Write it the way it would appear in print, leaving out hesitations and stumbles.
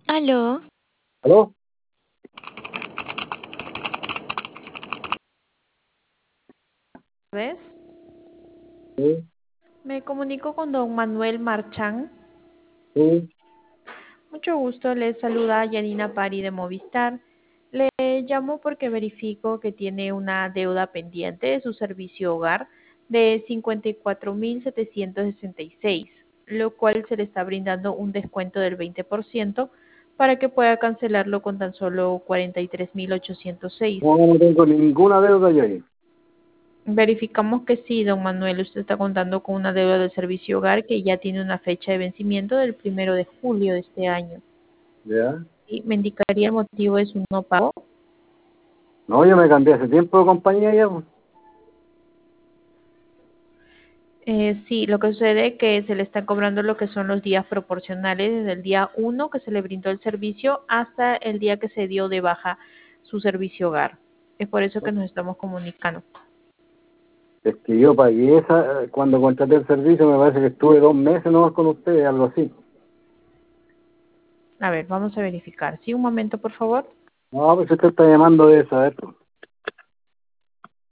Aló, ¿Aló? ¿Ves? Sí, Me comunico con don Manuel Marchán. sí. Mucho gusto, le saluda Yanina Pari de Movistar. Le llamo porque verifico que tiene una deuda pendiente de su servicio hogar de 54.766, lo cual se le está brindando un descuento del 20% para que pueda cancelarlo con tan solo 43.806. No, no tengo ninguna deuda yo ahí. Verificamos que sí, don Manuel, usted está contando con una deuda de servicio hogar que ya tiene una fecha de vencimiento del 1 de julio de este año. ¿Ya? ¿Sí? ¿Me indicaría el motivo de su no pago? No, yo me cambié hace tiempo de compañía ya, pues. Sí, lo que sucede es que se le están cobrando lo que son los días proporcionales desde el día 1 que se le brindó el servicio hasta el día que se dio de baja su servicio hogar. Es por eso que nos estamos comunicando. Es que yo pagué esa, cuando contraté el servicio, me parece que estuve 2 meses nomás con ustedes, algo así. A ver, vamos a verificar. Sí, un momento, por favor. No, pues usted está llamando de saber, pues.